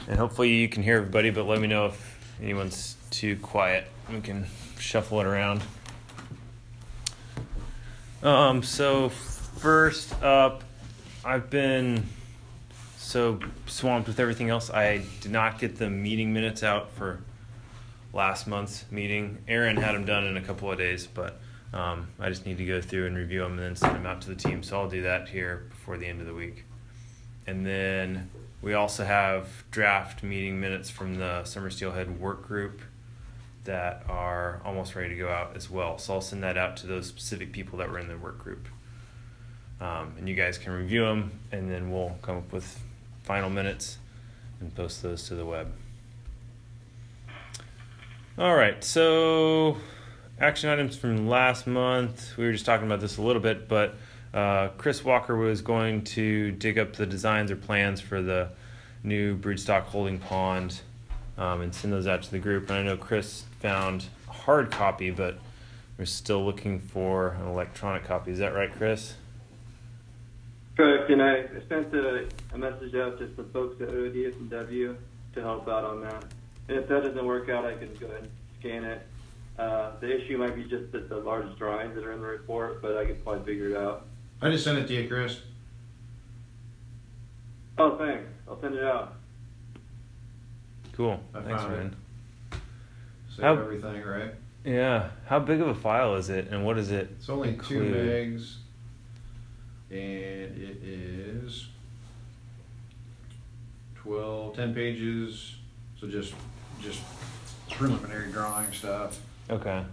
And hopefully you can hear everybody, but let me know if anyone's too quiet. We can shuffle it around. So first up, I've been so swamped with everything else. I did not get the meeting minutes out for last month's meeting. Aaron had them done in a couple of days, but I just need to go through and review them and then send them out to the team. So I'll do that here before the end of the week. And then we also have draft meeting minutes from the Summer Steelhead work group that are almost ready to go out as well. So I'll send that out to those specific people that were in the work group. And you guys can review them, and then we'll come up with final minutes and post those to the web. All right, so action items from last month. We were just talking about this a little bit, but Chris Walker was going to dig up the designs or plans for the new broodstock holding pond and send those out to the group. And I know Chris found a hard copy, but we're still looking for an electronic copy. Is that right, Chris? Correct, and I sent a message out to some folks at ODS&W to help out on that. And if that doesn't work out, I can go ahead and scan it. The issue might be just that the large drawings that are in the report, but I could probably figure it out. I just sent it to you, Chris. Oh, thanks. I'll send it out. Cool. I Thanks, found it. man. Save How- everything, right? Yeah. How big of a file is it, and what is it? It's only 2 include? megs, and it is 10 pages. So just preliminary drawing stuff. Okay.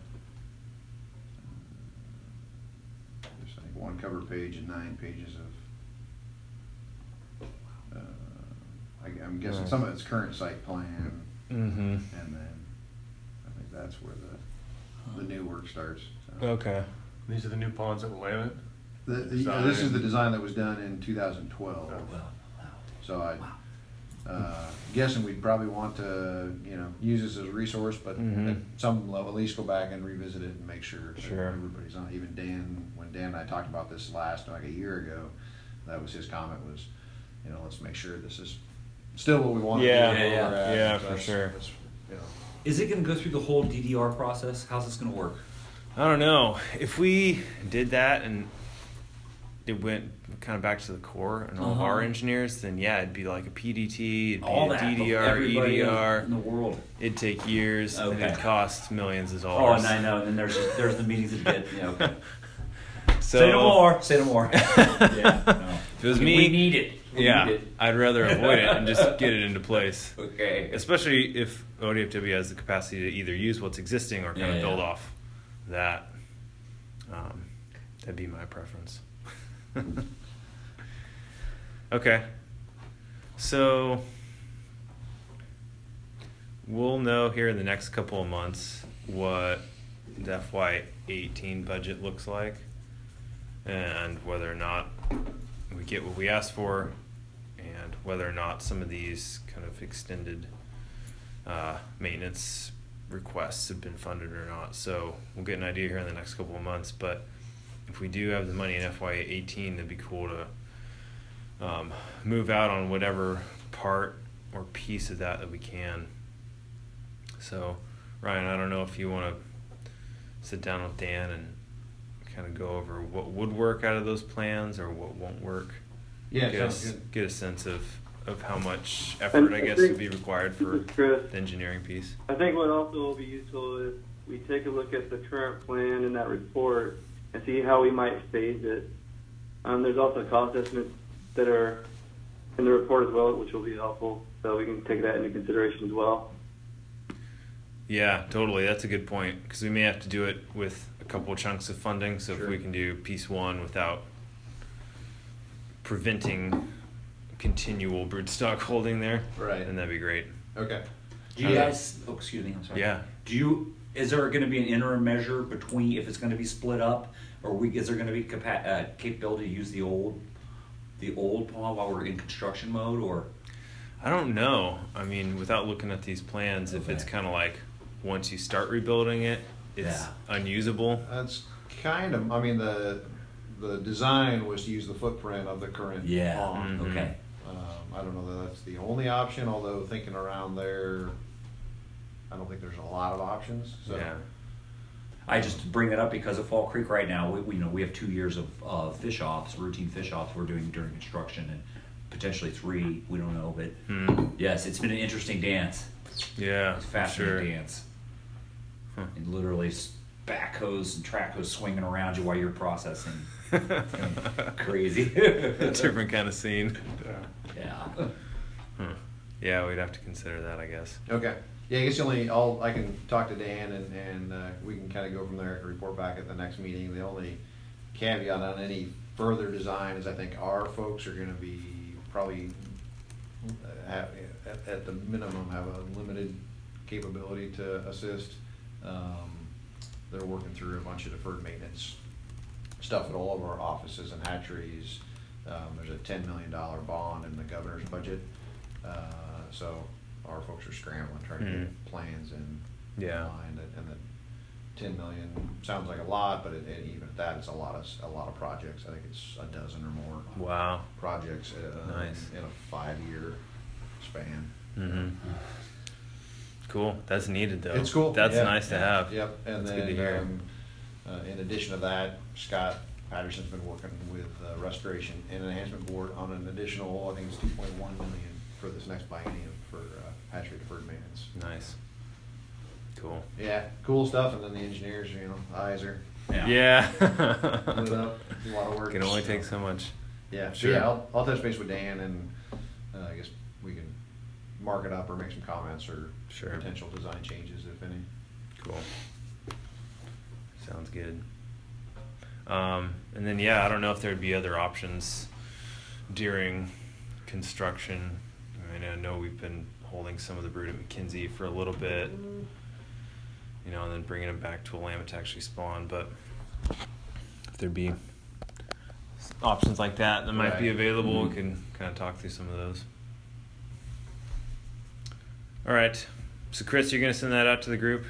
There's I think 1 cover page and 9 pages of. I'm guessing some of it's current site plan, Mm-hmm. and then I think that's where the new work starts. So. Okay. These are the new ponds that were landed? This is the design that was done in 2012. Oh, wow. So I guessing we'd probably want to use this as a resource, but Mhm. at some level at least go back and revisit it and make sure that Sure. everybody's on. Even Dan, when Dan and I talked about this last like a year ago, that was his comment was, let's make sure this is still what we want Yeah, to do. yeah, where we're at. yeah, So for sure. that's, Is it going to go through the whole DDR process? How's this going to work? I don't know. If we did that and it went kind of back to the core and all of our engineers, then yeah, it'd be like a PDT, it'd be All a that, DDR, everybody EDR. in the world. It'd take years and Okay. it'd cost millions of Oh, dollars. and I know. And then there's the meetings that get. Okay. So, Say no more. Say no more. Yeah. No. If it was We me, need it. We yeah, need it. I'd rather avoid it and just get it into place. Okay. Especially if ODFW has the capacity to either use what's existing or kind of Yeah, build yeah. off that. That'd be my preference. Okay. So we'll know here in the next couple of months what the FY18 budget looks like and whether or not we get what we asked for and whether or not some of these kind of extended maintenance requests have been funded or not. So we'll get an idea here in the next couple of months, but if we do have the money in FY18, it'd be cool to move out on whatever part or piece of that we can. So Ryan, I don't know if you want to sit down with Dan and kind of go over what would work out of those plans or what won't work. Yeah, Get sounds good. get a sense of how much effort I guess would be required for This is Chris. the engineering piece. I think what also will be useful is we take a look at the current plan in that report and see how we might phase it. There's also cost estimates that are in the report as well, which will be helpful, so we can take that into consideration as well. Yeah, totally. That's a good point because we may have to do it with a couple of chunks of funding. So Sure. if we can do piece one without preventing continual broodstock holding there, Right. then that'd be great. Okay. Do you guys? Oh, excuse me. I'm sorry. Yeah. Is there going to be an interim measure between if it's going to be split up, or is there going to be capability to use the old pond while we're in construction mode, or? I don't know. I mean, without looking at these plans, if it's Okay. kind of like once you start rebuilding it, it's Yeah. unusable. That's kind of. I mean, the design was to use the footprint of the current pond. Mhm. Okay. I don't know that that's the only option, although thinking around there, I don't think there's a lot of options, so. Yeah. I just bring it up because of Fall Creek right now, we have 2 years of fish ops, routine fish ops we're doing during construction, and potentially 3, we don't know, but yes, it's been an interesting dance. Yeah. It's a fascinating sure. dance. And literally backhoes and track hose swinging around you while you're processing. Crazy. Different kind of scene. Yeah. Yeah, we'd have to consider that, I guess. Okay. Yeah, I guess I can talk to Dan and we can kind of go from there and report back at the next meeting. The only caveat on any further design is I think our folks are going to be probably at the minimum have a limited capability to assist. They're working through a bunch of deferred maintenance stuff at all of our offices and hatcheries. There's a $10 million bond in the governor's budget, so our folks are scrambling trying to get plans in line, and the 10 million sounds like a lot, but even at that, it's a lot of projects. I think it's a dozen or more. Wow. Projects Nice. in a 5-year span. Mm-hmm. Cool. That's needed though. It's cool. That's Yeah, nice to yeah, have. Yep. And That's then good to hear. In addition to that, Scott Patterson's been working with Restoration and Enhancement Board on an additional, I think it's 2.1 million for this next biennium for hatchery deferred maintenance. Nice. Cool. Yeah, cool stuff. And then the engineers, eyes are Yeah. lit up. A lot of work. Can only take so much. Yeah, Sure. yeah. I'll touch base with Dan, and I guess we can mark it up or make some comments or Sure. potential design changes, if any. Cool. Sounds good. And then I don't know if there'd be other options during construction. I know we've been holding some of the brood at McKinsey for a little bit, and then bringing them back to Willamette to actually spawn. But if there'd be options like that might be Right. available, we can kind of talk through some of those. All right. So Chris, you're going to send that out to the group?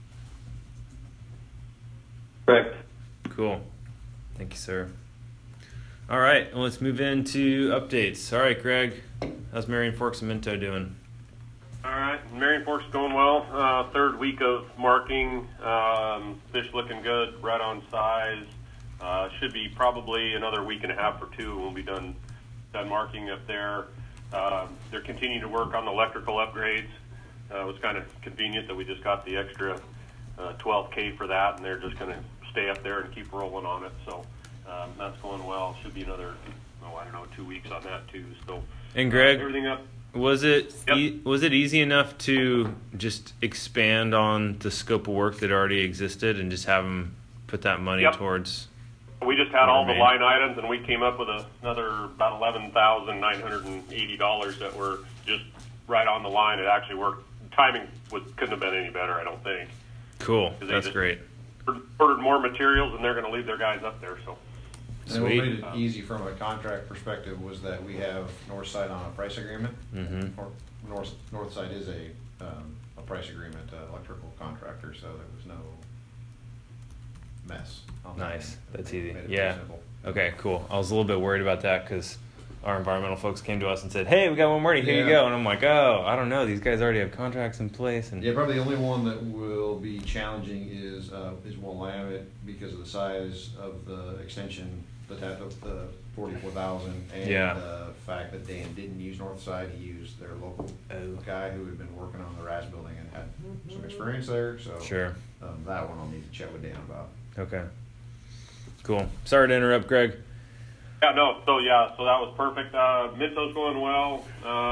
Correct. Cool. Thank you, sir. All right, well, let's move into updates. All right, Greg, how's Marion Forks and Minto doing? All right, Marion Forks going well. Third week of marking. Fish looking good, right on size. Should be probably another week and a half or two. We'll be done marking up there. They're continuing to work on the electrical upgrades. It was kind of convenient that we just got the extra $12K for that, and they're just going to stay up there and keep rolling on it. So that's going well. Should be another, 2 weeks on that too. So And Greg, everything up. was it Yep. was it easy enough to just expand on the scope of work that already existed and just have them put that money Yep. towards? We just had all the Remain. line items, and we came up with another about $11,980 that were just right on the line. It actually worked. Timing couldn't have been any better, I don't think. Cool, They that's just- great. Ordered more materials, and they're going to leave their guys up there. So And what Sweet. made it easy from a contract perspective was that we have Northside on a price agreement. Mm-hmm. Northside is a price agreement electrical contractor, so there was no mess on that. Nice. That's easy. Made it pretty Yeah. simple. Okay, cool. I was a little bit worried about that because our environmental folks came to us and said, "Hey, we got one more. Here you Yeah. go." And I'm like, "Oh, I don't know. These guys already have contracts in place." And Yeah, probably the only one that will be challenging is Willamette because of the size of the extension, the 44,000, and Yeah. the fact that Dan didn't use Northside, he used their local guy who had been working on the RAS building and had some experience there. So Sure. that one I'll need to chat with Dan about. Okay. Cool. Sorry to interrupt, Greg. so that was perfect. Minto's going well.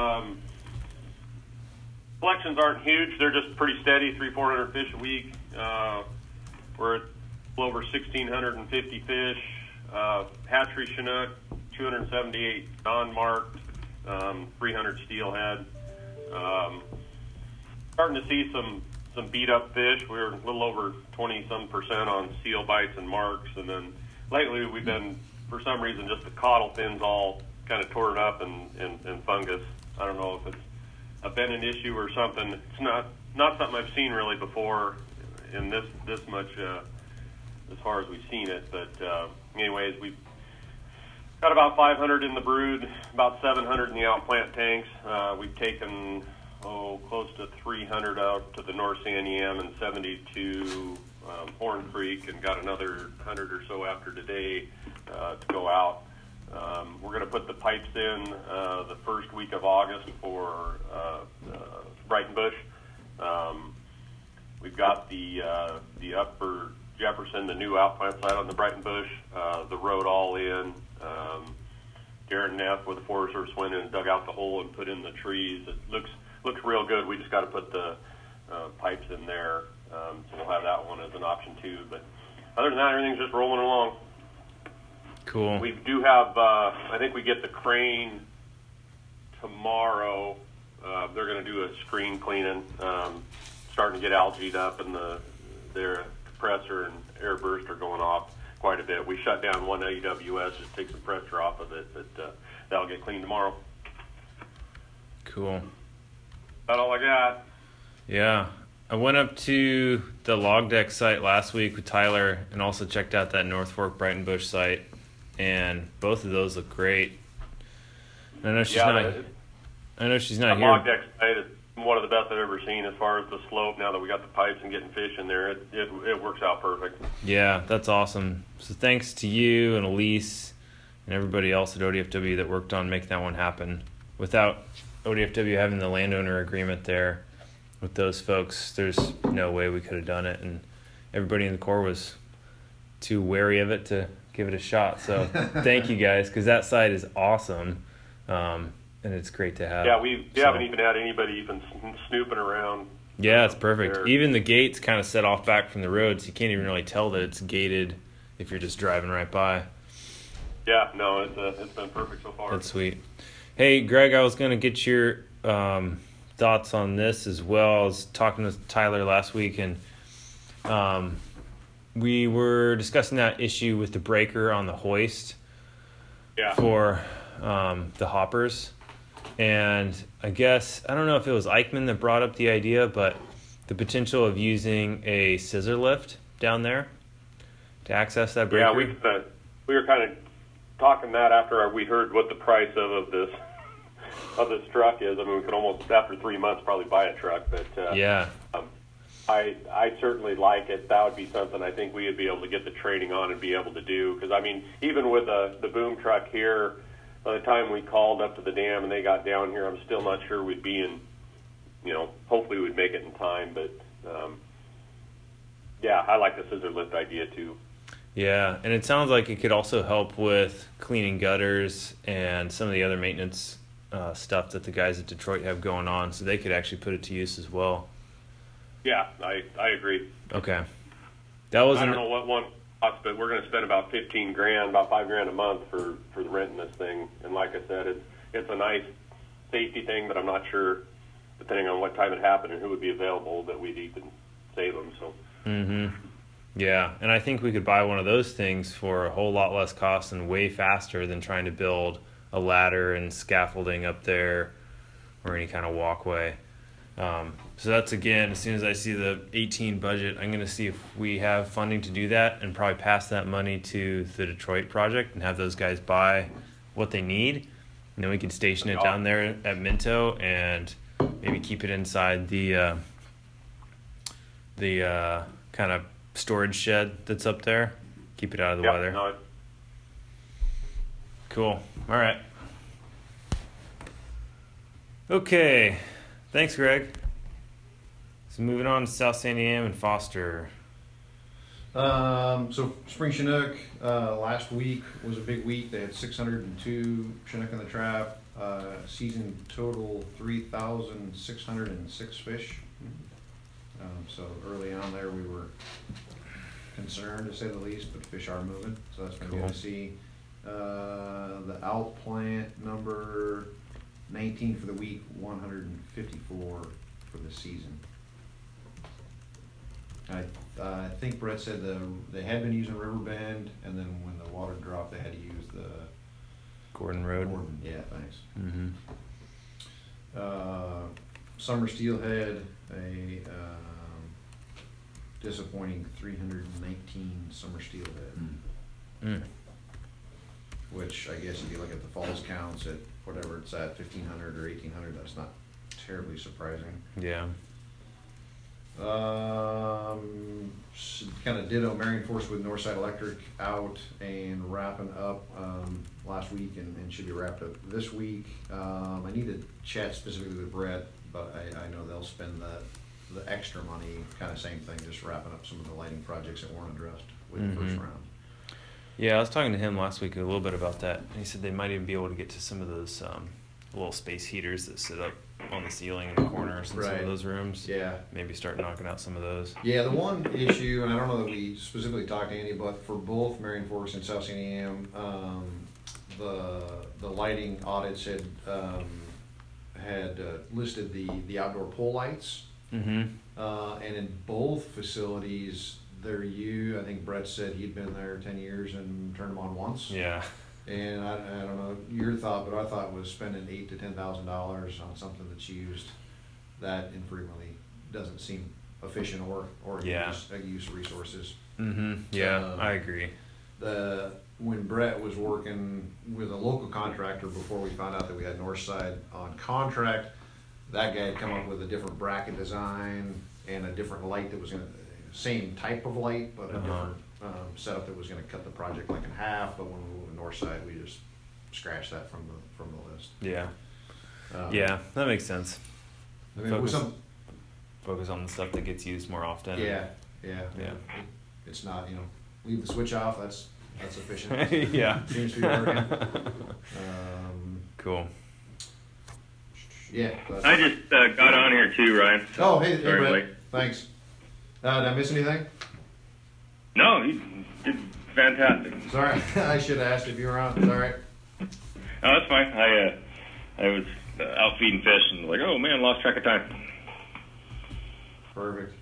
Collections aren't huge; they're just pretty steady, 300-400 fish a week. We're at over 1,650 fish. Hatchery Chinook, 278 non-marked, 300 steelhead. Starting to see some beat up fish. We're a little over 20% on seal bites and marks, and then lately we've been, for some reason, just the caudal fins all kind of torn up and fungus. I don't know if it's been an issue or something. It's not something I've seen really before in this much as far as we've seen it. But anyways, Got about 500 in the brood, about 700 in the outplant tanks. We've taken close to 300 out to the North Santiam and 70 to Horn Creek, and got another 100 or so after today to go out. We're going to put the pipes in the first week of August for Brighton Bush. We've got the Upper Jefferson, the new outplant site on the Brighton Bush, the road all in. Darren Neff with the Forest Service went in and dug out the hole and put in the trees. It looks real good. We just got to put the pipes in there, so we'll have that one as an option too. But other than that, everything's just rolling along. Cool. We do have, I think we get the crane tomorrow. They're going to do a screen cleaning, starting to get algaed up, and their compressor and air burst are going off quite a bit. We shut down one AWS just to take some pressure off of it, but that'll get cleaned tomorrow. Cool. That's all I got. Yeah. I went up to the log deck site last week with Tyler and also checked out that North Fork Brighton Bush site, and both of those look great. I know she's not here. Log deck site is one of the best I've ever seen as far as the slope. Now that we got the pipes and getting fish in there, it works out perfect. Yeah, that's awesome. So thanks to you and Elise and everybody else at ODFW that worked on making that one happen. Without ODFW having the landowner agreement there with those folks, there's no way we could have done it, and everybody in the Corps was too wary of it to give it a shot. So thank you guys, because that site is awesome, and it's great to have. Yeah, we haven't even had anybody even snooping around. Yeah, it's perfect. There. Even the gate's kind of set off back from the road, so you can't even really tell that it's gated if you're just driving right by. Yeah, no, it's been perfect so far. That's sweet. Hey, Greg, I was going to get your thoughts on this as well. I was talking with Tyler last week, and we were discussing that issue with the breaker on the hoist for the hoppers. And I guess, I don't know if it was Eichmann that brought up the idea, but the potential of using a scissor lift down there to access that breaker. Yeah, we were kind of talking that after we heard what the price of this truck is. I mean, we could almost, after 3 months, probably buy a truck. But I certainly like it. That would be something I think we would be able to get the training on and be able to do. Because, I mean, even with the boom truck here, by the time we called up to the dam and they got down here, I'm still not sure we'd be in, hopefully we'd make it in time. But, I like the scissor lift idea too. Yeah, and it sounds like it could also help with cleaning gutters and some of the other maintenance stuff that the guys at Detroit have going on, so they could actually put it to use as well. Yeah, I agree. Okay. That was. I don't know what one costs, but we're going to spend about $15,000, about $5,000 a month for the renting this thing. And like I said, it's a nice safety thing, but I'm not sure, depending on what time it happened and who would be available, that we'd even save them. So. Mm-hmm. Yeah, and I think we could buy one of those things for a whole lot less cost and way faster than trying to build a ladder and scaffolding up there or any kind of walkway. So that's, again, as soon as I see the 18 budget, I'm going to see if we have funding to do that and probably pass that money to the Detroit project and have those guys buy what they need. And then we can station it down there at Minto and maybe keep it inside the kind of storage shed that's up there. Keep it out of the weather. No. Cool. All right. Okay. Thanks, Greg. So moving on to South Santiam and Foster. So Spring Chinook last week was a big week. They had 602 Chinook in the trap. Season total 3,606 fish. So early on there we were concerned, to say the least, but fish are moving, so that's been cool. Good to see. The out plant number 19 for the week, 154 for the season. I think Brett said they had been using Riverbend, and then when the water dropped, they had to use the Gordon Road. Yeah, thanks. Mm-hmm. Summer Steelhead, a disappointing 319 summer steelhead. which I guess if you look at the falls counts at whatever it's at, 1,500 or 1,800, that's not terribly surprising. Yeah. Kind of ditto Marion Force with Northside Electric out and wrapping up last week and should be wrapped up this week. I need to chat specifically with Brett, but I know they'll spend the extra money, kind of same thing, just wrapping up some of the lighting projects that weren't addressed with the first round. Yeah, I was talking to him last week a little bit about that. He said they might even be able to get to some of those little space heaters that sit up on the ceiling in the corners in some of those rooms. Yeah. Maybe start knocking out some of those. Yeah, the one issue, and I don't know that we specifically talked to Andy, but for both Marion Forks and South St. Am, the lighting audits had listed the outdoor pole lights. Mm-hmm. And in both facilities, I think Brett said he'd been there 10 years and turned them on once. Yeah. And I don't know your thought, but our thought was spending $8,000 to $10,000 on something that's used that infrequently doesn't seem efficient or a use of resources. Mm-hmm. Yeah, I agree. When Brett was working with a local contractor before we found out that we had Northside on contract, that guy had come up with a different bracket design and a different light that was same type of light, but a different setup that was going to cut the project like in half. But when we moved to Northside, we just scratched that from the list. Yeah. Yeah, that makes sense. I mean, Focus on the stuff that gets used more often. Yeah. It's not, leave the switch off. That's efficient. Yeah. Seems to be working. Cool. Yeah. I just got on here too, Ryan. So, hey sorry, Brett. Blake. Thanks. Did I miss anything? No, you did fantastic. Sorry, I should have asked if you were on. It's all right. No, that's fine. I was out feeding fish and like, oh man, lost track of time. Perfect.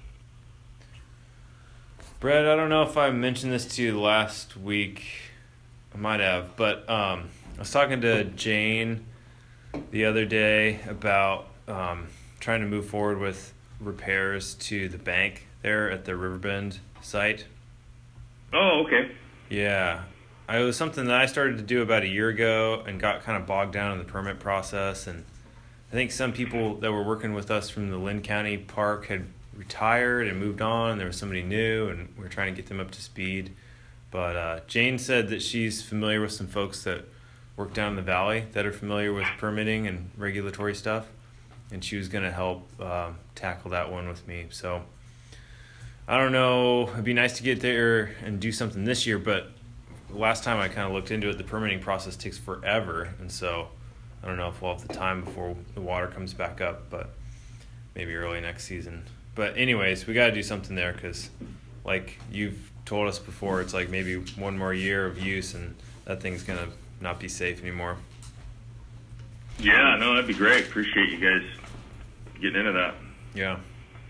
Brett, I don't know if I mentioned this to you last week. I might have, but I was talking to Jane the other day about trying to move forward with repairs to the bank there at the Riverbend site. Oh, okay. Yeah. It was something that I started to do about a year ago and got kind of bogged down in the permit process. And I think some people that were working with us from the Lynn County Park had retired and moved on. There was somebody new, and we were trying to get them up to speed. But Jane said that she's familiar with some folks that work down in the valley that are familiar with permitting and regulatory stuff. And she was going to help tackle that one with me. So I don't know. It'd be nice to get there and do something this year, but last time I kind of looked into it, the permitting process takes forever. And so I don't know if we'll have the time before the water comes back up, but maybe early next season. But anyways, we got to do something there because like you've told us before, it's like maybe one more year of use and that thing's going to not be safe anymore. Yeah, no, that'd be great. Appreciate you guys getting into that. Yeah.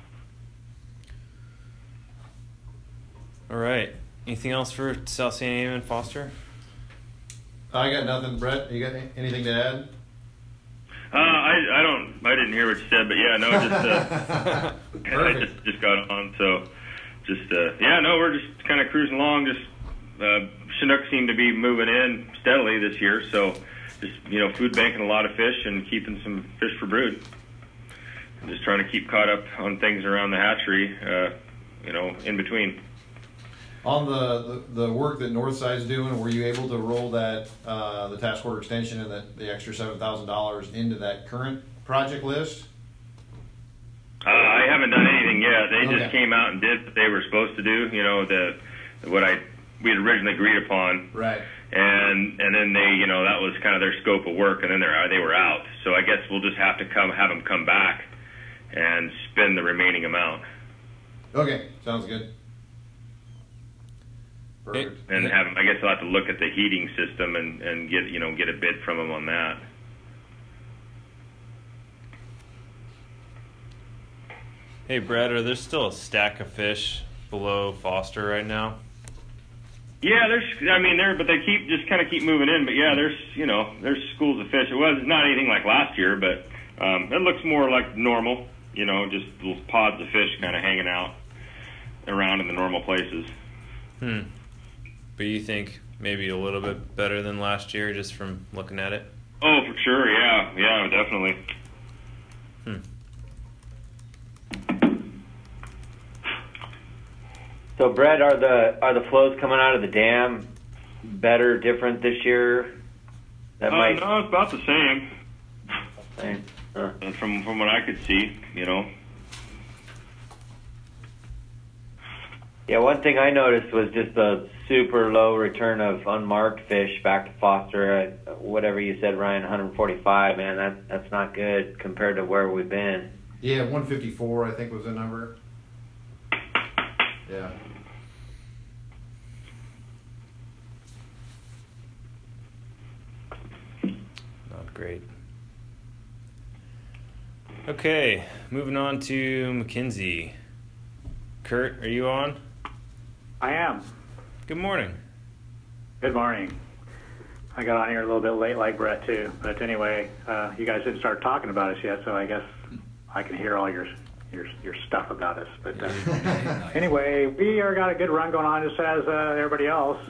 All right. Anything else for South St. Am and Foster? I got nothing. Brett, you got anything to add? I didn't hear what you said, but yeah, no, just I just got on, so we're just kind of cruising along. Just Chinook seem to be moving in steadily this year, so just food banking a lot of fish and keeping some fish for brood. Just trying to keep caught up on things around the hatchery, in between. On the work that Northside's doing, were you able to roll that the task order extension and the extra $7,000 into that current project list? I haven't done anything yet. They just came out and did what they were supposed to do. We had originally agreed upon. Right. And then they, that was kind of their scope of work, and then they were out. So I guess we'll just have to have them come back and spend the remaining amount. Okay, sounds good. Perfect. And I guess I'll have to look at the heating system and get a bid from them on that. Hey, Brett, are there still a stack of fish below Foster right now? Yeah, but they keep moving in. But yeah, there's schools of fish. It's not anything like last year, but it looks more like normal. Just little pods of fish kind of hanging out around in the normal places. But you think maybe a little bit better than last year, just from looking at it? Oh, for sure. Yeah, definitely. So, Brett, are the flows coming out of the dam better, different this year? That No, it's about the same. Same. Huh. And from what I could see, Yeah, one thing I noticed was just the super low return of unmarked fish back to Foster at whatever you said, Ryan, 145. Man, that's not good compared to where we've been. Yeah, 154 I think was the number. Yeah. Not great. Okay, moving on to McKinsey. Kurt, are you on? I am. Good morning. Good morning. I got on here a little bit late like Brett too, but anyway, you guys didn't start talking about us yet, so I guess I can hear all your stuff about us. But anyway, we are got a good run going on, just as everybody else.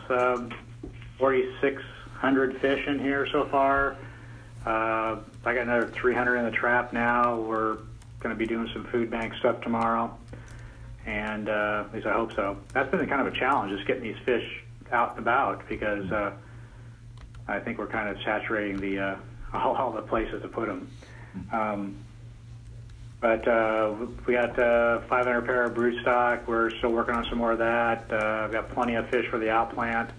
4,600 fish in here so far. I got another 300 in the trap now. We're going to be doing some food bank stuff tomorrow, and at least I hope so. That's been kind of a challenge, just getting these fish out and about, because I think we're kind of saturating the all the places to put them. But we got 500 pair of broodstock. We're still working on some more of that. We've got plenty of fish for the outplant,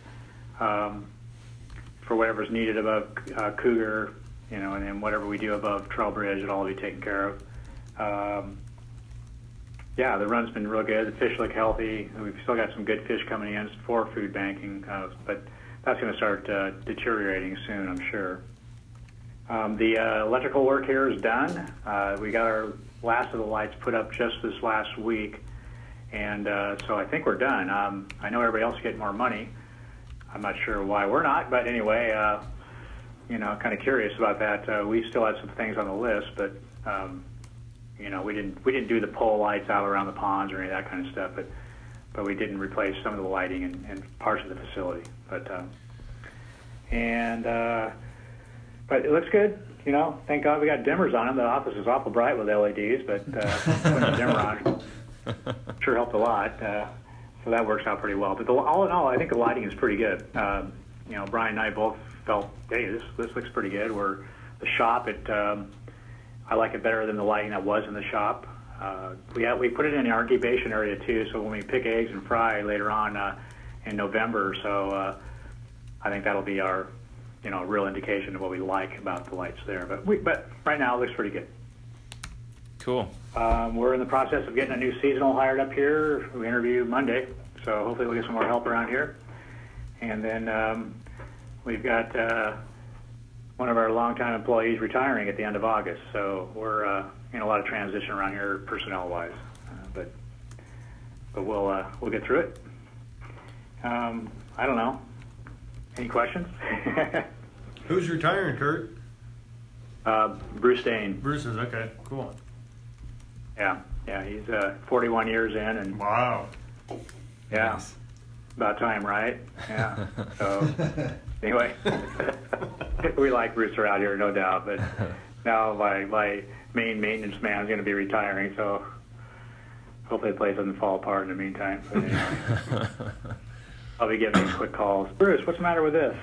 for whatever's needed above cougar, and then whatever we do above Trailbridge, it'll all be taken care of. Yeah, the run's been real good. The fish look healthy. We've still got some good fish coming in for food banking, but that's going to start deteriorating soon, I'm sure. The electrical work here is done. We got our last of the lights put up just this last week, and so I think we're done. I know everybody else is getting more money. I'm not sure why we're not, but anyway, kind of curious about that. We still had some things on the list, but we didn't do the pole lights out around the ponds or any of that kind of stuff, but we didn't replace some of the lighting in parts of the facility. But it looks good. Thank God we got dimmers on them. The office is awful bright with LEDs, but putting a dimmer on sure helped a lot. So that works out pretty well. But all in all, I think the lighting is pretty good. Brian and I both felt, hey, this looks pretty good. The shop, I like it better than the lighting that was in the shop. We put it in the incubation area too, so when we pick eggs and fry later on in November, so I think that'll be our real indication of what we like about the lights there. But right now it looks pretty good. Cool. We're in the process of getting a new seasonal hired up here. We interview Monday, so hopefully we'll get some more help around here. And then we've got one of our longtime employees retiring at the end of August, so we're in a lot of transition around here personnel-wise. But we'll get through it. I don't know. Any questions? Who's retiring, Kurt? Bruce Dane. Bruce is, okay, cool. Yeah, he's 41 years in, and Wow. yeah, Nice. about time, right? Yeah. So anyway, we like Bruce around here, no doubt. But now my main maintenance man is going to be retiring, so hopefully the place doesn't fall apart in the meantime. But anyway. I'll be giving him quick calls. Bruce, what's the matter with this?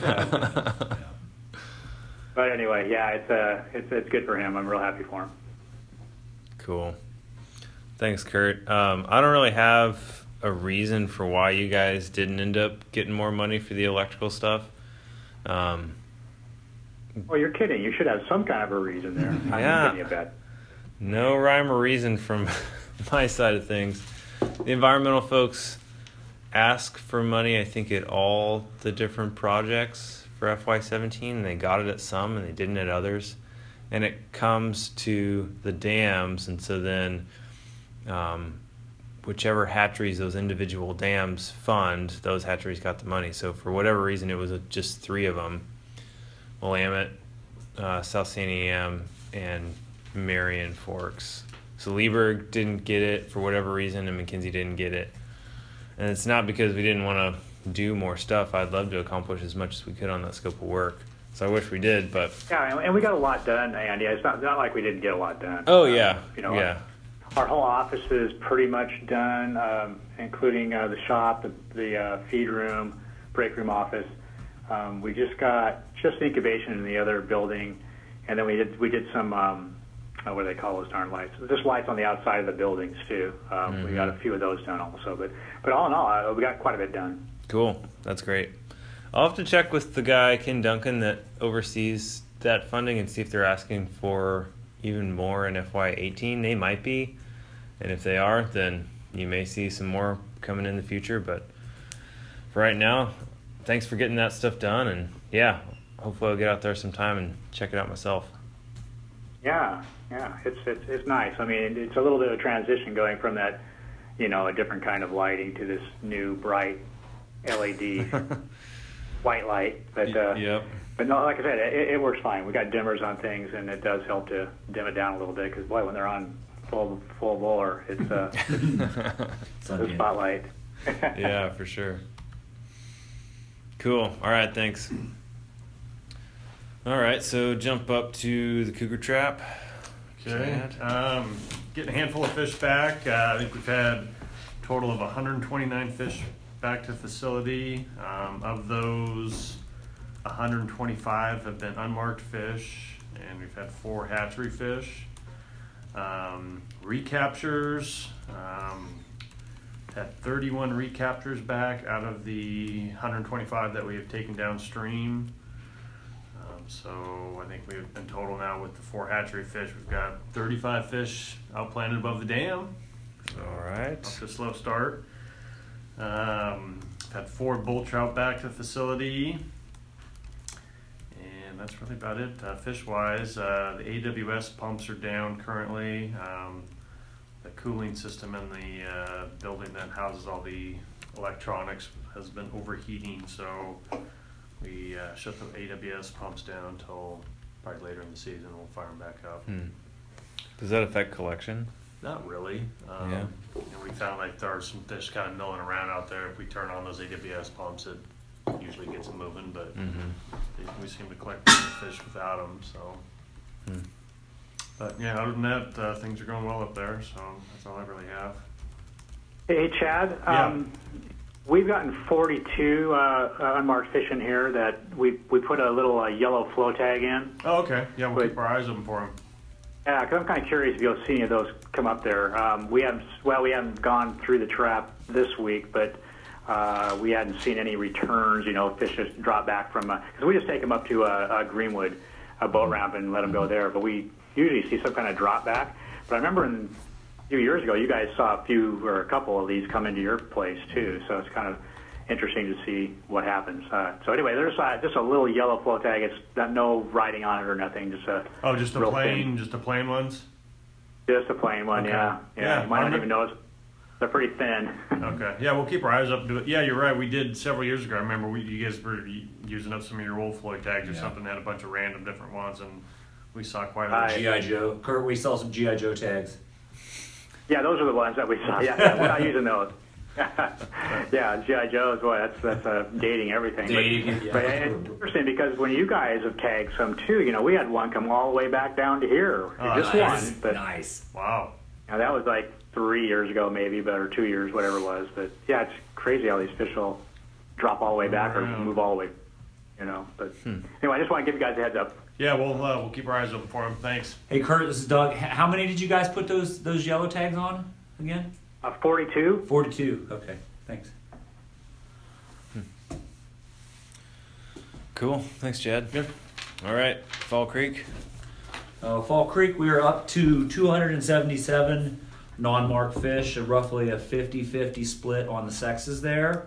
But anyway, yeah, it's good for him. I'm real happy for him. Cool. Thanks, Kurt. I don't really have a reason for why you guys didn't end up getting more money for the electrical stuff. Well, you're kidding. You should have some kind of a reason there. Yeah. I'm giving you a bet. No rhyme or reason from my side of things. The environmental folks ask for money, I think, at all the different projects for FY17, and they got it at some and they didn't at others. And it comes to the dams, and so then whichever hatcheries those individual dams fund, those hatcheries got the money. So for whatever reason, it was just 3 of them: Willamette, South St. Am, and Marion Forks. So Lieberg didn't get it for whatever reason, and McKinsey didn't get it. And it's not because we didn't want to do more stuff. I'd love to accomplish as much as we could on that scope of work. So I wish we did, but Yeah, and we got a lot done, Andy. It's not like we didn't get a lot done. oh yeah, You know, yeah. Our whole office is pretty much done, including the shop, the feed room, break room office. We just got incubation in the other building, and then we did some what do they call those darn lights? Just lights on the outside of the buildings too. We got a few of those done also, but all in all, we got quite a bit done. Cool, that's great. I'll have to check with the guy Ken Duncan that oversees that funding and see if they're asking for even more in FY18. They might be, and if they are, then you may see some more coming in the future. But for right now, thanks for getting that stuff done, and yeah, hopefully I'll get out there sometime and check it out myself. Yeah, it's nice. I mean, it's a little bit of a transition going from that, a different kind of lighting to this new bright LED white light. But Yep. But no, like I said, it works fine. We got dimmers on things, and it does help to dim it down a little bit because boy, when they're on full bore, it's the spotlight. Yeah, for sure. Cool. All right, thanks. All right, so jump up to the Cougar Trap. Okay. Getting a handful of fish back. I think we've had a total of 129 fish back to the facility. Of those, 125 have been unmarked fish, and we've had 4 hatchery fish. Recaptures, had 31 recaptures back out of the 125 that we have taken downstream. So I think we've in total now with the 4 hatchery fish, we've got 35 fish outplanted above the dam. All right. Off to a slow start. Had 4 bull trout back to the facility. And that's really about it. Fish-wise, the AWS pumps are down currently. The cooling system in the building that houses all the electronics has been overheating, so we shut the AWS pumps down until probably later in the season. We'll fire them back up. Does that affect collection? Not really. Yeah. We found like there are some fish kind of milling around out there. If we turn on those AWS pumps, it usually gets them moving, but we seem to collect fish without them. So, but yeah, other than that, things are going well up there. So that's all I really have. Hey, Chad. Yeah. We've gotten 42 unmarked fish in here that we put a little yellow flow tag in. Oh, okay. Yeah, we'll keep our eyes open for them. Yeah, because I'm kind of curious if you'll see any of those come up there. We haven't gone through the trap this week, but we hadn't seen any returns. Fish just drop back from because we just take them up to Greenwood, a boat ramp, and let them go there. But we usually see some kind of drop back. But I remember a few years ago, you guys saw a couple of these come into your place too. So it's kind of interesting to see what happens. So anyway, there's just a little yellow flow tag. It's got no writing on it or nothing. Just a just a real plain, thin. just a plain ones. Just a plain one, Okay. yeah. Yeah, You might not even notice. They're pretty thin. Okay. Yeah, we'll keep our eyes up to it. Yeah, you're right. We did several years ago. I remember you guys were using up some of your old Floyd tags or something. Had a bunch of random different ones, and we saw quite a bit. G.I. Joe. Kurt, we saw some G.I. Joe tags. Yeah, those are the ones that we saw. Yeah, we're not using those. Yeah, G.I. Joe's, boy, that's dating everything. But it's interesting because when you guys have tagged some too, we had one come all the way back down to here. Just nice. one. But Nice. Wow. that was like 3 years ago maybe, or 2 years, whatever it was. But yeah, it's crazy how these fish will drop all the way back or move all the way, But anyway, I just want to give you guys a heads up. Yeah, we'll keep our eyes open for them. Thanks. Hey, Kurt, this is Doug. How many did you guys put those yellow tags on again? 42. 42. Okay, thanks. Cool. Thanks, Chad. Good. All right, Fall Creek. Fall Creek, we are up to 277 non-marked fish, roughly a 50-50 split on the sexes there.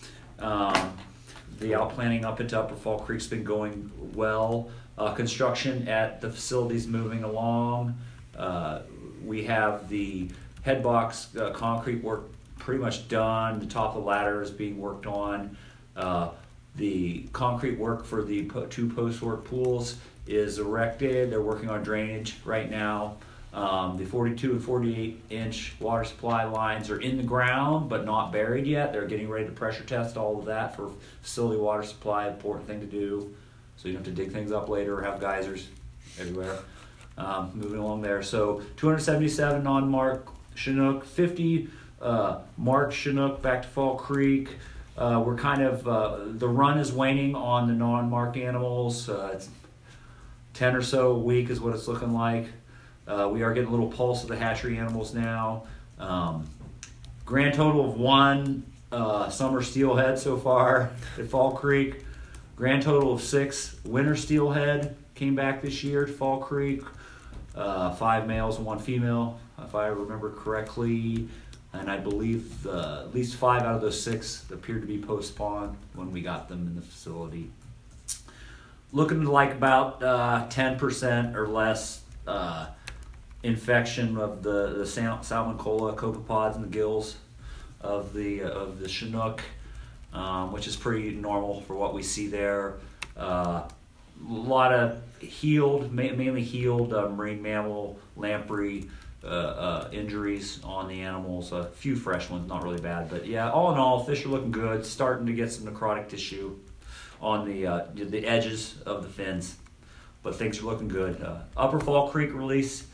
The outplanting up into Upper Fall Creek's been going well. Construction at the facility's moving along. We have the head box concrete work pretty much done. The top of the ladder is being worked on. The concrete work for the 2 post-work pools is erected. They're working on drainage right now. The 42 and 48 inch water supply lines are in the ground but not buried yet. They're getting ready to pressure test all of that for facility water supply, important thing to do. So you don't have to dig things up later or have geysers everywhere. Moving along there. So 277 non-mark Chinook, 50 marked Chinook back to Fall Creek. We're kind of, the run is waning on the non-marked animals. It's 10 or so a week is what it's looking like. We are getting a little pulse of the hatchery animals now. Grand total of 1 summer steelhead so far at Fall Creek. Grand total of 6 winter steelhead came back this year at Fall Creek. 5 males and 1 female, if I remember correctly. And I believe at least 5 out of those 6 appeared to be post-spawn when we got them in the facility. Looking like about 10% or less infection of the Salmonella copepods in the gills of the Chinook, which is pretty normal for what we see there. A lot of healed, mainly healed marine mammal, lamprey injuries on the animals. A few fresh ones, not really bad, but yeah, all in all, fish are looking good. Starting to get some necrotic tissue on the edges of the fins, but things are looking good. Upper Fall Creek release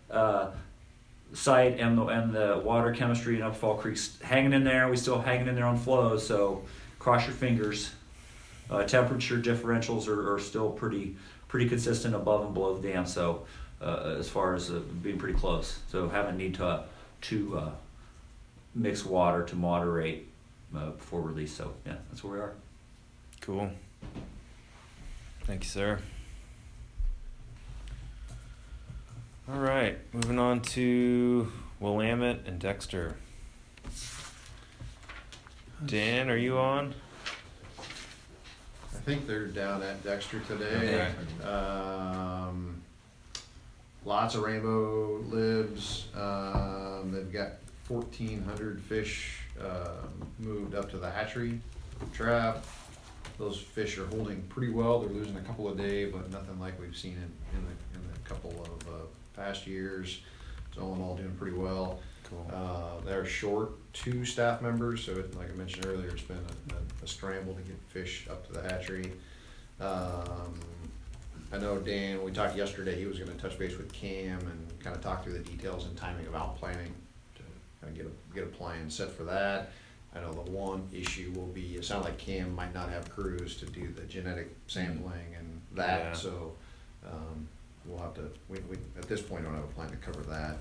site and the water chemistry in Upper Fall Creek's hanging in there. We still hanging in there on flows, so cross your fingers. Temperature differentials are still pretty consistent above and below the dam, so as far as being pretty close. So haven't need to mix water to moderate before release. So yeah, that's where we are. Cool. Thank you, sir. All right, moving on to Willamette and Dexter. Dan, are you on? I think they're down at Dexter today. Okay. Lots of rainbow libs. They've got 1,400 fish moved up to the hatchery trap. Those fish are holding pretty well. They're losing a couple a day, but nothing like we've seen in the couple of past years. So all in all, doing pretty well. Cool. They're short 2 staff members, so like I mentioned earlier, it's been a scramble to get fish up to the hatchery. I know Dan, we talked yesterday, he was going to touch base with Cam and kind of talk through the details and timing of out planning to kind of get a plan set for that. I know the one issue will be, it sounds like Cam might not have crews to do the genetic sampling and that, Yeah. so we'll have to, we at this point don't have a plan to cover that.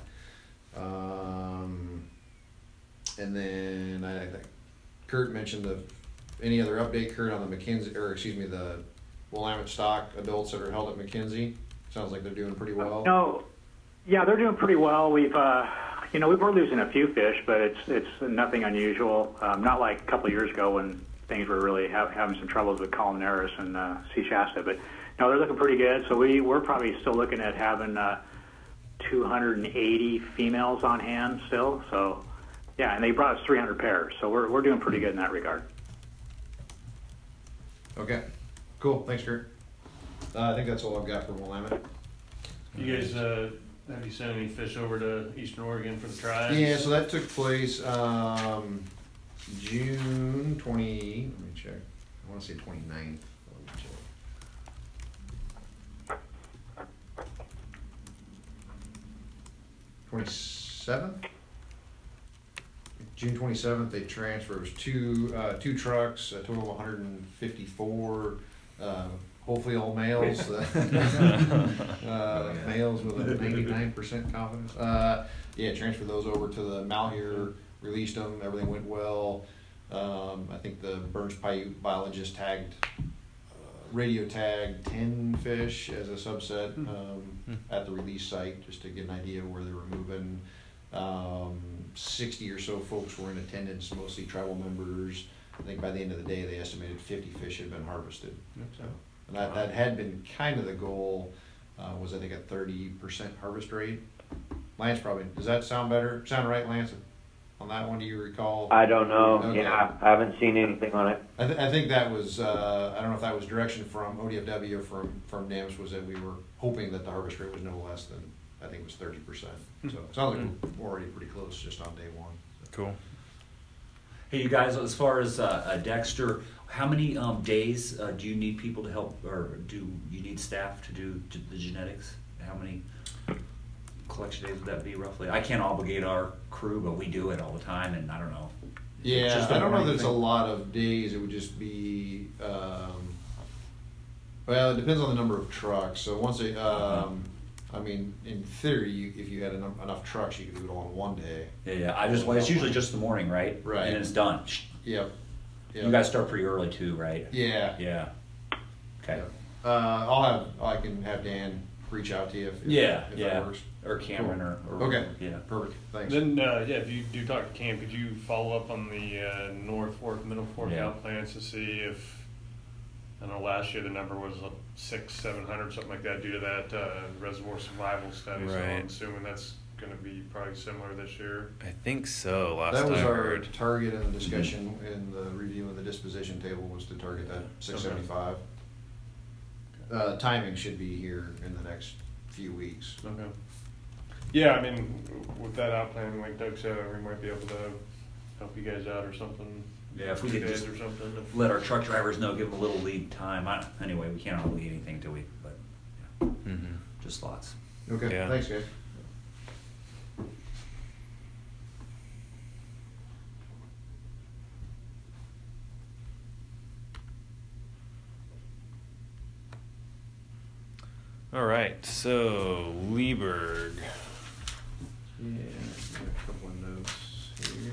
And then I think Kurt mentioned any other update, Kurt, on the the Willamette stock adults that are held at McKenzie? Sounds like they're doing pretty well. No, yeah, they're doing pretty well. We're losing a few fish, but it's nothing unusual. Not like a couple of years ago when things were really having some troubles with Columnaris and C. Shasta, but no, they're looking pretty good. So we're probably still looking at having 280 females on hand still. So yeah, and they brought us 300 pairs, so we're doing pretty good in that regard. Okay, cool. Thanks, Kurt. I think that's all I've got for Willamette. You guys, have you sent any fish over to Eastern Oregon for the tribes? Yeah, so that took place June 20, let me check. I want to say 29th. Let me check. 27th? June 27th, they transferred. It was two trucks, a total of 154. Hopefully all males. Males with a 99% confidence. Transferred those over to the Malheur, released them. Everything went well. I think the Burns Paiute biologist radio tagged 10 fish as a subset at the release site, just to get an idea of where they were moving. 60 or so folks were in attendance, mostly tribal members. I think by the end of the day, they estimated 50 fish had been harvested. So, and that had been kind of the goal, was I think a 30% harvest rate. Lance, probably, does that sound better? Sound right, Lance? On that one, do you recall? I don't know. Okay. Yeah, I haven't seen anything on it. I think that was, I don't know if that was direction from ODFW or from NIMS, was that we were hoping that the harvest rate was no less than I think it was 30%. So it sounds like we're already pretty close just on day one. Cool. Hey, you guys, as far as Dexter, how many days do you need people to help, or do you need staff to do the genetics? How many collection days would that be roughly? I can't obligate our crew, but we do it all the time, and I don't know. Yeah, Just a I don't know morning that it's a thing? lot of days. It would just be, well, it depends on the number of trucks. So once they, I mean, in theory, if you had enough trucks, you could do it all in one day. Yeah. It's usually just the morning, right? Right. And then it's done. Yep. You guys start pretty early too, right? Yeah. Yeah. Okay. I can have Dan reach out to you if that works. Or Cameron or Okay. Yeah. Perfect. Thanks. Then, if you do talk to Cam, could you follow up on the North Fork, Middle Fork out plans to see if, I know last year the number was 600-700, something like that, due to that reservoir survival study. So Right. I'm assuming that's going to be probably similar this year. I think so. Last That was I our heard. target in the discussion in the review of the disposition table, was to target that 675. Timing should be here in the next few weeks. Okay. Yeah, I mean, with that out plan, like Doug said, we might be able to help you guys out or something. Yeah, if we 2 could days just or something. let our truck drivers know, give them a little lead time. Anyway, we can't obligate anything till we, but just thoughts. Okay, Yeah. thanks, guys. All right, so Lieberg. Yeah, a couple of notes here.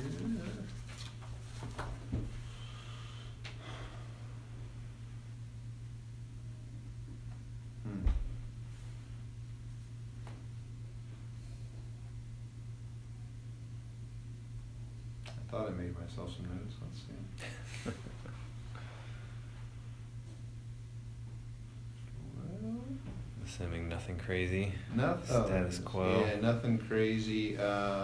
I thought I made myself some notes. Let's see. Well, Assuming nothing crazy. Status quo. Yeah, nothing crazy.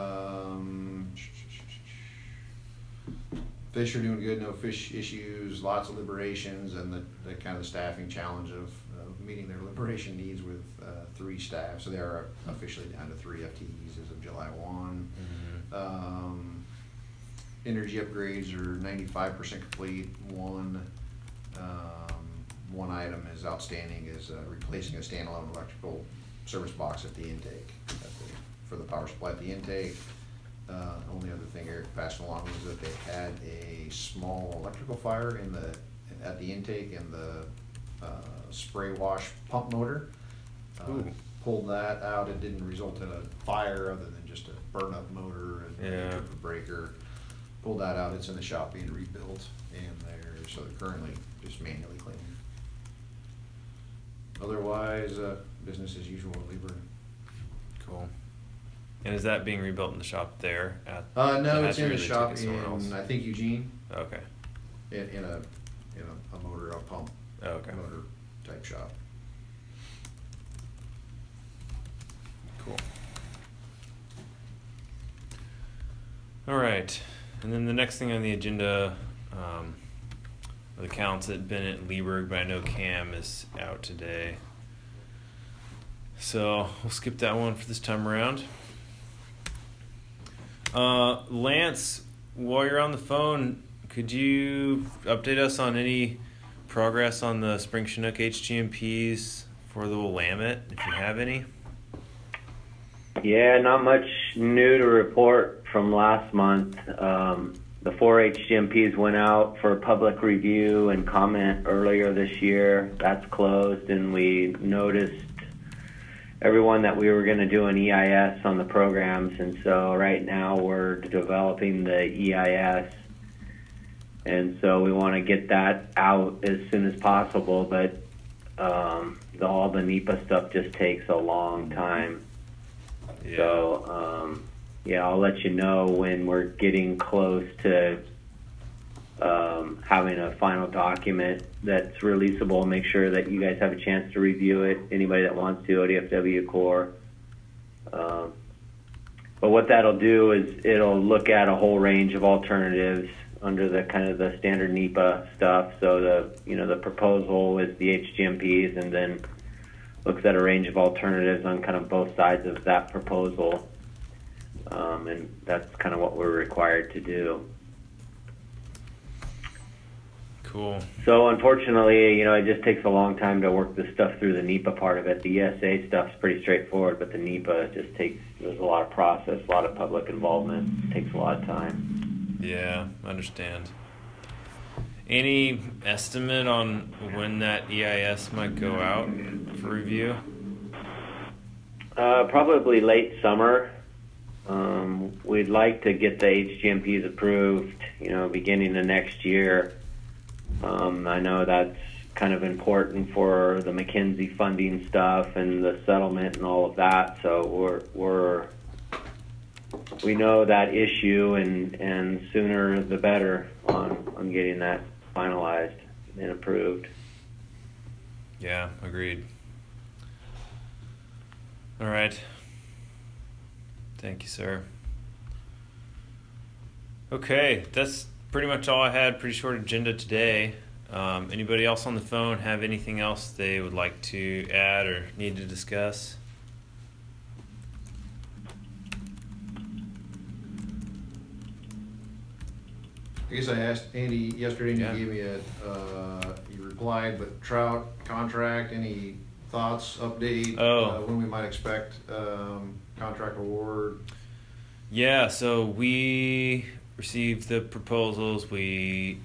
Fish are doing good, no fish issues, lots of liberations, and the kind of staffing challenge of meeting their liberation needs with 3 staff. So they are officially down to 3 FTEs as of July 1. Energy upgrades are 95% complete. One item is outstanding, is replacing a standalone electrical service box at the intake for the power supply at the intake. Only other thing Eric passed along was that they had a small electrical fire at the intake in the spray wash pump motor. Pulled that out. It didn't result in a fire other than just a burn up motor and a breaker. Pulled that out. It's in the shop being rebuilt, and so they're currently just manually cleaning. Otherwise, business as usual at Lieber. Cool. And is that being rebuilt in the shop there? No, it's in the shop in, I think, Eugene. Okay. In a motor, a pump. Oh, okay. Motor type shop. Cool. All right. And then the next thing on the agenda, the counts at Bennett Lieberg, but I know Cam is out today. So we'll skip that one for this time around. Lance, while you're on the phone, could you update us on any progress on the Spring Chinook HGMPs for the Willamette, if you have any? Yeah, not much new to report from last month. The 4 HGMPs went out for public review and comment earlier this year. That's closed, and we noticed everyone that we were going to do an EIS on the programs, and so right now we're developing the EIS, and so we want to get that out as soon as possible, but all the NEPA stuff just takes a long time. Yeah. So, I'll let you know when we're getting close to having a final document that's releasable. Make sure that you guys have a chance to review it. Anybody that wants to, ODFW Corps. But what that'll do is it'll look at a whole range of alternatives under the kind of the standard NEPA stuff. So the proposal is the HGMPs, and then looks at a range of alternatives on kind of both sides of that proposal, and that's kind of what we're required to do. Cool. So unfortunately, it just takes a long time to work the stuff through the NEPA part of it. The ESA stuff's pretty straightforward, but the NEPA just there's a lot of process, a lot of public involvement. It takes a lot of time. Yeah, I understand. Any estimate on when that EIS might go out for review? Probably late summer. We'd like to get the HGMPs approved, beginning of next year. I know that's kind of important for the McKinsey funding stuff and the settlement and all of that. So we know that issue, and sooner the better on getting that finalized and approved. Yeah, agreed. All right. Thank you, sir. Okay, that's pretty much all I had. Pretty short agenda today. Anybody else on the phone have anything else they would like to add or need to discuss? I guess I asked Andy yesterday, and Yeah. he gave me he replied, but trout contract, any thoughts, update, when we might expect contract award? Yeah, so we received the proposals. We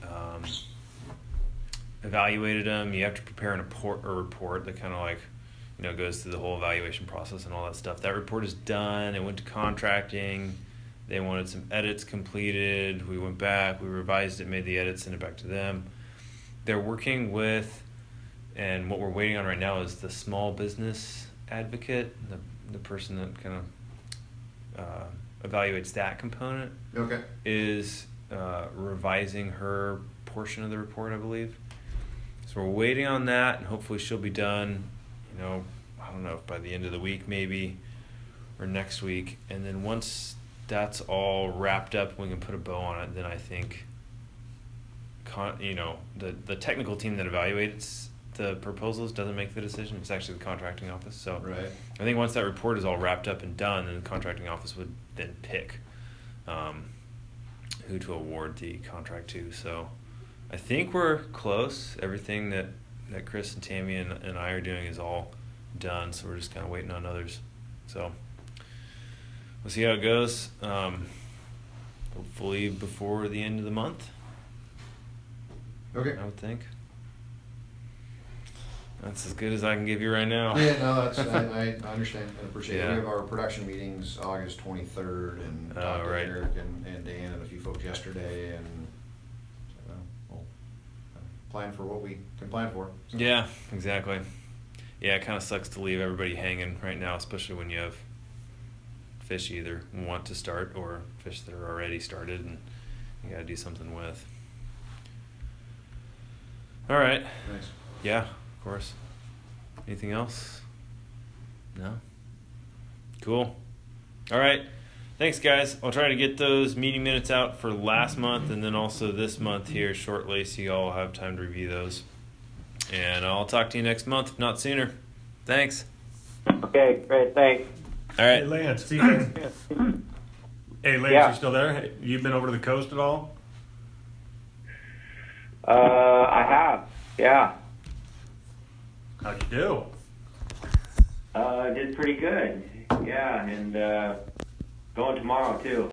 evaluated them. You have to prepare a report that kind of goes through the whole evaluation process and all that stuff. That report is done. It went to contracting. They wanted some edits completed. We went back, we revised it, made the edits, sent it back to them. They're working with, and what we're waiting on right now is the small business advocate, the person that kind of evaluates that component. Okay. Is revising her portion of the report, I believe. So we're waiting on that, and hopefully she'll be done, I don't know, if by the end of the week maybe, or next week. And then once that's all wrapped up, we can put a bow on it, then I think the technical team that evaluates the proposals doesn't make the decision. It's actually the contracting office. So right. I think once that report is all wrapped up and done, then the contracting office would then pick who to award the contract to. So I think we're close. Everything that Chris and Tammy and I are doing is all done, so we're just kind of waiting on others. So we'll see how it goes. Hopefully before the end of the month. Okay. I would think. That's as good as I can give you right now. Yeah, no, that's I understand and appreciate it. Yeah. We have our production meetings August 23rd, and talked to right. Eric and Dan and a few folks yesterday, and we'll plan for what we can plan for. So. Yeah, exactly. Yeah, it kind of sucks to leave everybody hanging right now, especially when you have fish you either want to start or fish that are already started and you got to do something with. All right. Nice. Yeah, of course. Anything else? No? Cool. All right. Thanks, guys. I'll try to get those meeting minutes out for last month and then also this month here shortly, so you all have time to review those. And I'll talk to you next month, if not sooner. Thanks. Okay, great, thanks. All right. Hey, Lance. See you guys. Hey, Lance, Yeah. you still there? Hey, you've been over to the coast at all? I have, yeah. How'd you do? Did pretty good, yeah, and going tomorrow too.